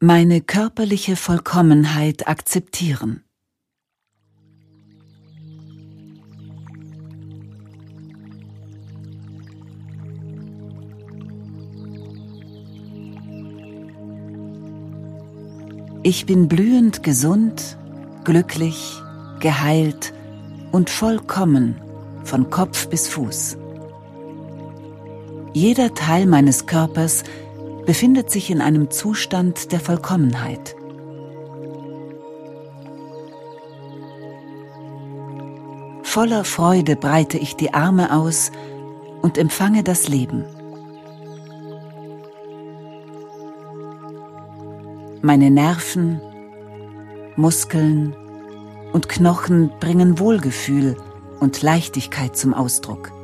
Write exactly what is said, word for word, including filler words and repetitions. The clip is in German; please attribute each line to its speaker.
Speaker 1: Meine körperliche Vollkommenheit akzeptieren. Ich bin blühend gesund, glücklich, geheilt und vollkommen von Kopf bis Fuß. Jeder Teil meines Körpers befindet sich in einem Zustand der Vollkommenheit. Voller Freude breite ich die Arme aus und empfange das Leben. Meine Nerven, Muskeln und Knochen bringen Wohlgefühl und Leichtigkeit zum Ausdruck.